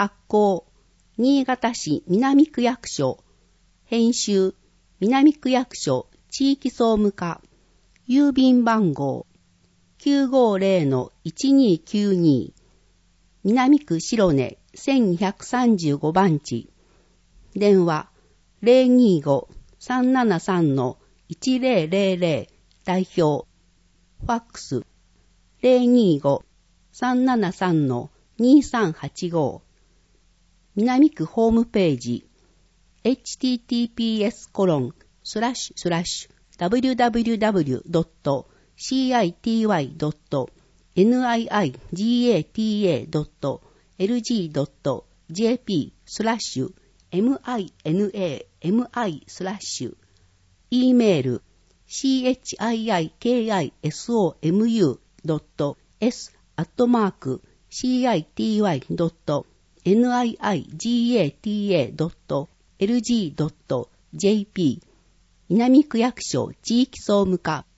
発行、新潟市南区役所、編集、南区役所地域総務課、郵便番号 950-1292、南区白根1235番地、電話 025-373-1000 代表、ファックス 025-373-2385、南区ホームページ https://www.cityway.niigata.lg.jp/minami/, e メール chikisomu.s@city.niigata.lg.jp 南区役所地域総務課